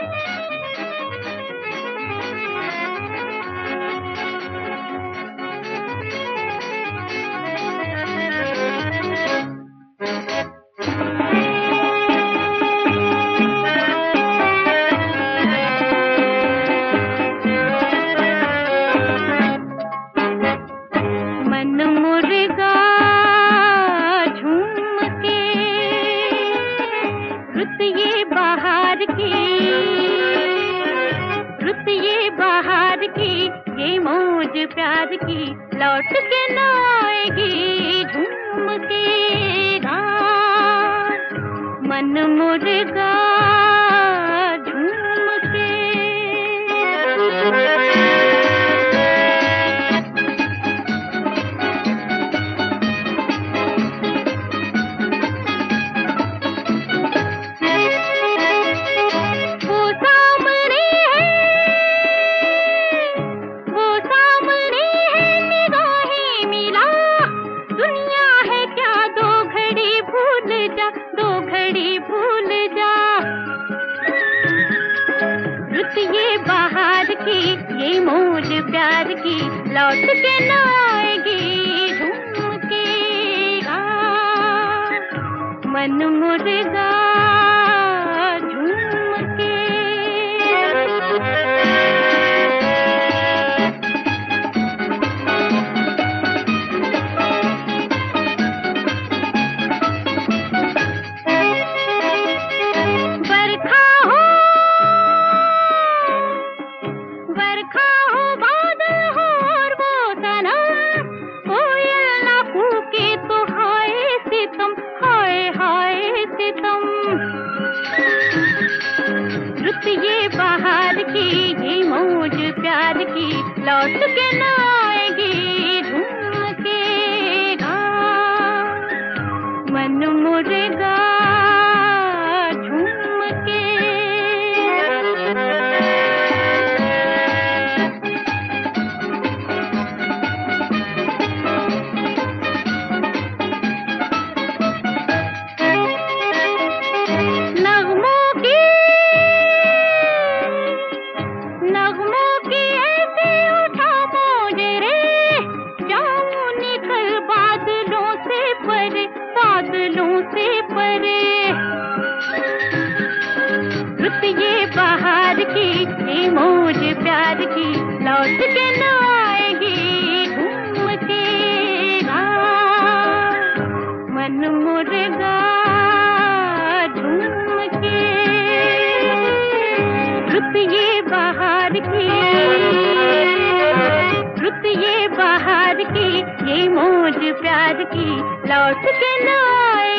बाहर की ये मौज प्यार की लौट के न आएगी। झूम के गान मन मुर्गा झूम के। ये बाहर की ये मौज प्यार की लौट के न आएगी। झूम के गान मन मुर्गा झूम के। बरखा हो बादल हो और वो सनम कोयल ना फूके तो हाय सितम हाय हाय सितम। रुत ये बाहर की ये मौज प्यार की लौट के न आएगी। झूम के गान मन मुर्गा झूम के। नगमों की ऐसे उठा मौज रे जाऊं निकल बादलों से परे बादलों से परे। रुत ये बाहर की ये मौज प्यार की लौट के न आएगी। झूम के गान मन मुर्गा झूम के। रुत ये बाहर की रुत ये बाहर की ये मौज प्यार की लौट के न आए।